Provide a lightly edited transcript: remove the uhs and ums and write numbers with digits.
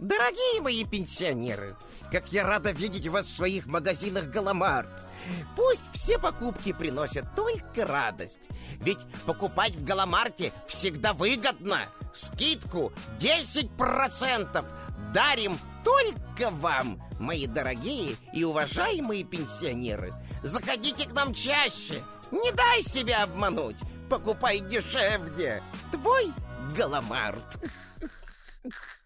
Дорогие мои пенсионеры, как я рада видеть вас в своих магазинах Галамарт. Пусть все покупки приносят только радость. Ведь покупать в Галамарте всегда выгодно. Скидку 10% дарим только вам, мои дорогие и уважаемые пенсионеры. Заходите к нам чаще. Не дай себя обмануть. Покупай дешевле. Твой Галамарт.